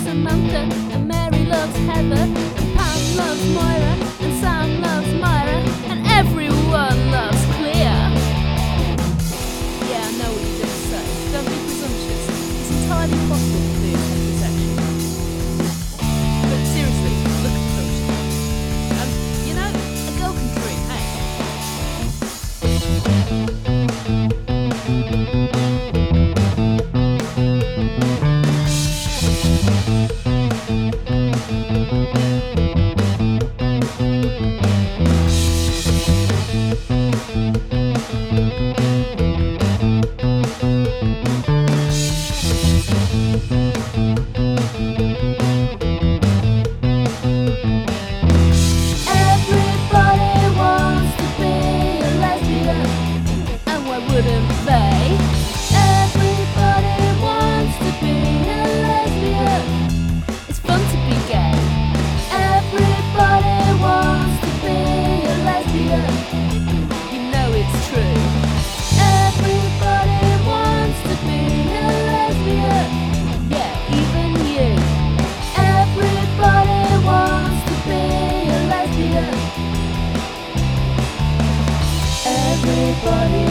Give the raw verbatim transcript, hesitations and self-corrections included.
Samantha, and Mary loves Heather, and Pam loves Moira, and Sam loves Myra, and everyone loves Clea. Yeah, I know what you're going to say. Don't be presumptuous. It's entirely possible to be heterosexual. But seriously, look at the function. And, you know, a girl can dream, hey? Wouldn't they? Everybody wants to be a lesbian. It's fun to be gay. Everybody wants to be a lesbian. You know it's true. Everybody wants to be a lesbian. Yeah, even you. Everybody wants to be a lesbian. Everybody